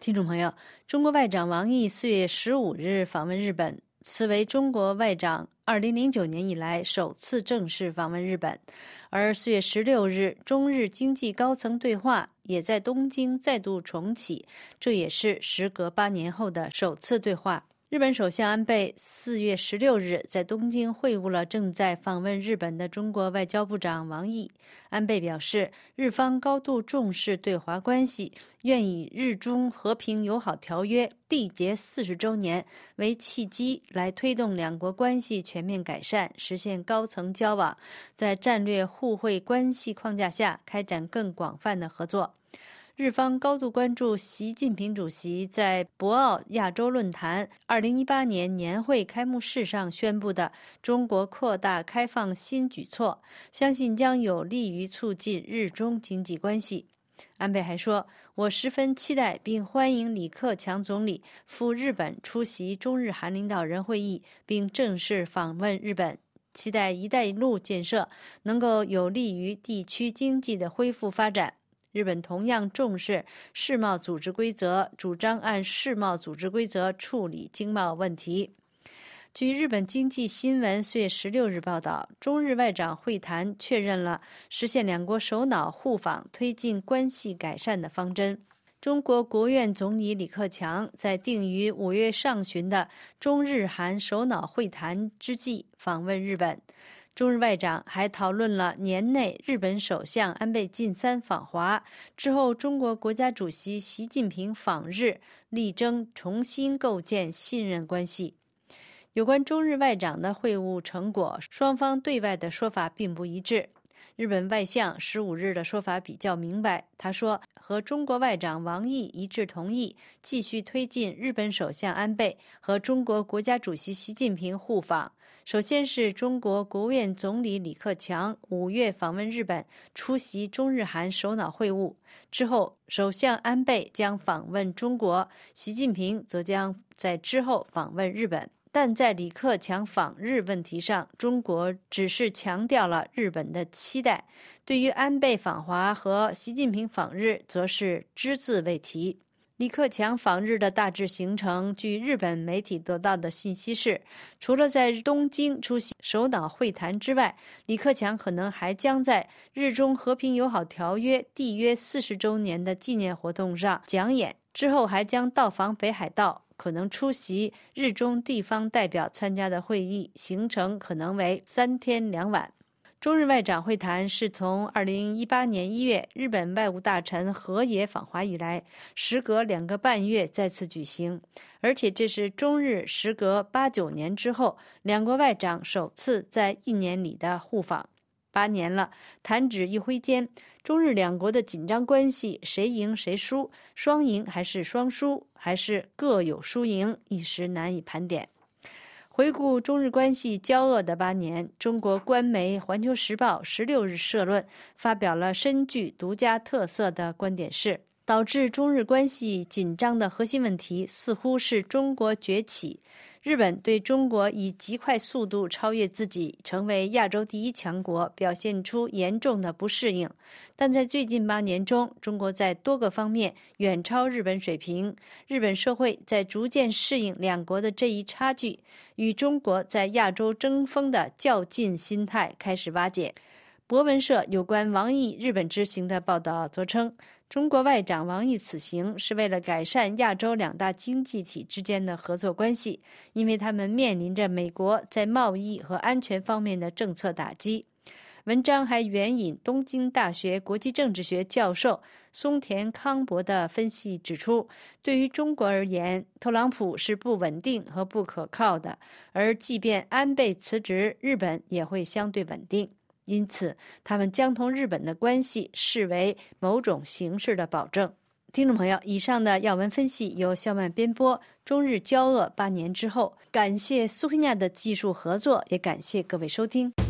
听众朋友，中国外长王毅4月15日访问日本，此为中国外长2009年以来首次正式访问日本。而4月16日，中日经济高层对话也在东京再度重启，这也是时隔8年后的首次对话。日本首相安倍4月16日在东京会晤了正在访问日本的中国外交部长王毅。安倍表示，日方高度重视对华关系，愿以日中和平友好条约缔结40周年为契机，来推动两国关系全面改善，实现高层交往，在战略互惠关系框架下开展更广泛的合作。日方高度关注习近平主席在博鳌亚洲论坛2018年年会开幕式上宣布的中国扩大开放新举措，相信将有利于促进日中经济关系。安倍还说，我十分期待并欢迎李克强总理赴日本出席中日韩领导人会议，并正式访问日本，期待“一带一路”建设能够有利于地区经济的恢复发展。日本同样重视世贸组织规则，主张按世贸组织规则处理经贸问题。据日本经济新闻4月16日报道，中日外长会谈确认了实现两国首脑互访、推进关系改善的方针。中国国务院总理李克强在定于5月上旬的中日韩首脑会谈之际访问日本。中日外长还讨论了年内日本首相安倍晋三访华之后，中国国家主席习近平访日，力争重新构建信任关系。有关中日外长的会晤成果，双方对外的说法并不一致。日本外相15日的说法比较明白，他说和中国外长王毅一致同意继续推进日本首相安倍和中国国家主席习近平互访。首先是中国国务院总理李克强5月访问日本，出席中日韩首脑会晤，之后首相安倍将访问中国，习近平则将在之后访问日本。但在李克强访日问题上，中国只是强调了日本的期待，对于安倍访华和习近平访日则是只字未提。李克强访日的大致行程，据日本媒体得到的信息是，除了在东京出席首脑会谈之外，李克强可能还将在日中和平友好条约缔约40周年的纪念活动上讲演，之后还将到访北海道，可能出席日中地方代表参加的会议，行程可能为3天2晚。中日外长会谈是从2018年1月日本外务大臣河野访华以来，时隔2个半月再次举行，而且这是中日时隔8、9年之后，两国外长首次在1年里的互访。8年了，弹指一挥间，中日两国的紧张关系，谁赢谁输，双赢还是双输，还是各有输赢，一时难以盘点。回顾中日关系交恶的8年，中国官媒《环球时报》16日社论发表了深具独家特色的观点是，导致中日关系紧张的核心问题似乎是中国崛起。日本对中国以极快速度超越自己，成为亚洲第一强国，表现出严重的不适应。但在最近8年中，中国在多个方面远超日本水平，日本社会在逐渐适应两国的这一差距，与中国在亚洲争锋的较劲心态开始瓦解。博文社有关王毅日本之行的报道则称，中国外长王毅此行是为了改善亚洲2大经济体之间的合作关系，因为他们面临着美国在贸易和安全方面的政策打击。文章还援引东京大学国际政治学教授松田康博的分析指出，对于中国而言，特朗普是不稳定和不可靠的，而即便安倍辞职，日本也会相对稳定。因此，他们将同日本的关系视为某种形式的保证。听众朋友，以上的要闻分析由肖曼编播。中日交恶8年之后，感谢苏菲亚的技术合作，也感谢各位收听。